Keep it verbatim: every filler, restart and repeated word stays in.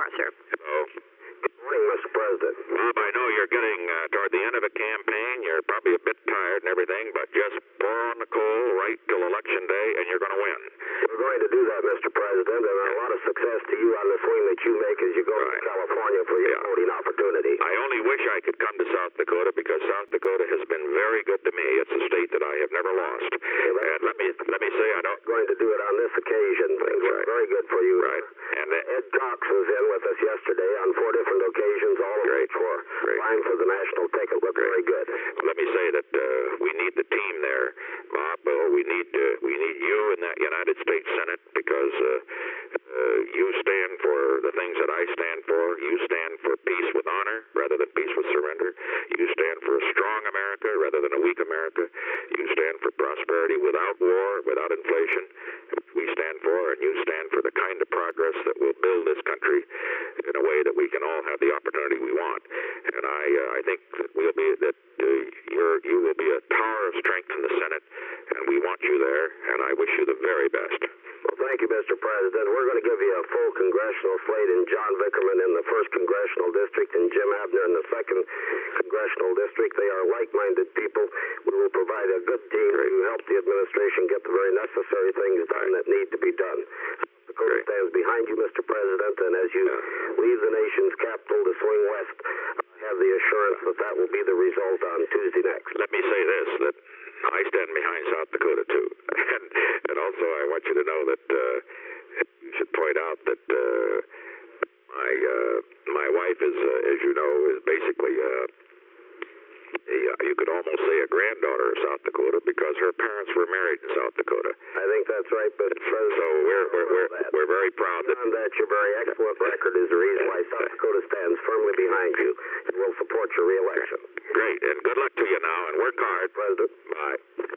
sir. Hello. Good morning, Mister President. Bob, I know you're getting uh, toward the end of a campaign. You're probably a bit tired and everything, but just pour on the coal right till Election Day, and you're going to win. We're going to do that, Mister President, and a lot of success to you on the swing that you make as you go Right. to California for your Yeah. voting opportunity. I only wish I could come to South Dakota because South Dakota has been very good to me. It's a state that I have never lost. And let me let me say I don't. Going to do it on this occasion. Things were Right. very good for you. Right. And uh, Ed Cox was in with us yesterday on four different occasions, all of Great. which were Great. vying for the national ticket. Looked very good. let me say that uh, we need the team there, Bob. Uh, we need uh, we need you in that United States Senate because uh, uh, you stand for the things that I stand for. You stand for peace with honor rather than peace with surrender. You stand for a strong America rather than a weak America. You stand for prosperity without war, without inflation. We stand for, and you stand for the kind of progress that will build this country in a way that we can all have the opportunity we want. And I, uh, I think that we'll be that uh, you're, you will be a tower of strength in the Senate, and we want you there. And I wish you the very best. Well, thank you, Mister President. We're going to give you a full congressional slate in John Vickerman in the first congressional district and Jim Abner in the second congressional district. They are like-minded people. We will provide a good team to help the administration get the very necessary things done that need to be done. South Dakota stands behind you, Mister President, and as you leave the nation's capital to swing west, I have the assurance that that will be the result on Tuesday next. Let me say this, that I stand behind South Dakota, too. And, and also I want you to know that uh, you should point out that uh, my uh, my wife is, uh, as you know, is basically, uh, a, uh, you could almost say a granddaughter of South Dakota because her parents were married in South Dakota. I think that's right, but So we're, we're, we're, we're very proud that... Beyond that, your very excellent record is the reason why South Dakota stands firmly behind you and will support your reelection. Great, and good luck to you now, and work hard. President. Bye.